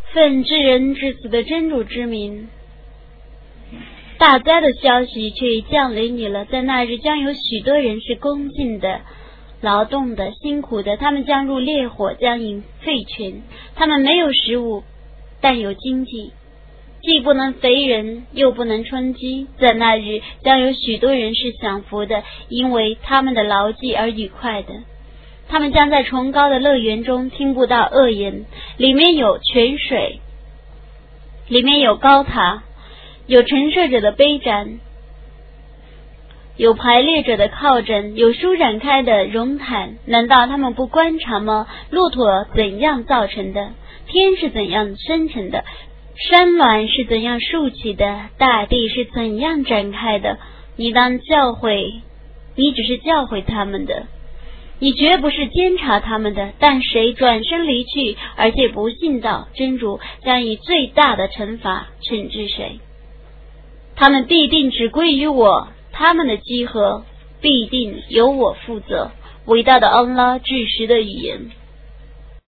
奉至人至死的真主之名，大灾的消息却已降临你了。在那日将有许多人是恭敬的、劳动的、辛苦的，他们将入烈火，将饮沸泉。他们没有食物，但有经济，既不能肥人，又不能充饥。在那日将有许多人是享福的，因为他们的劳绩而愉快的。他们将在崇高的乐园中听不到恶言，里面有泉水，里面有高塔，有陈设者的杯盏，有排列者的靠枕，有舒展开的绒毯。难道他们不观察吗？骆驼怎样造成的？天是怎样生成的？山峦是怎样竖起的？大地是怎样展开的？你当教诲，你只是教诲他们的，你绝不是监察他们的。但谁转身离去，而且不信道，真主将以最大的惩罚惩治谁。他们必定只归于我，他们的集合必定由我负责。伟大的安拉至实的语言。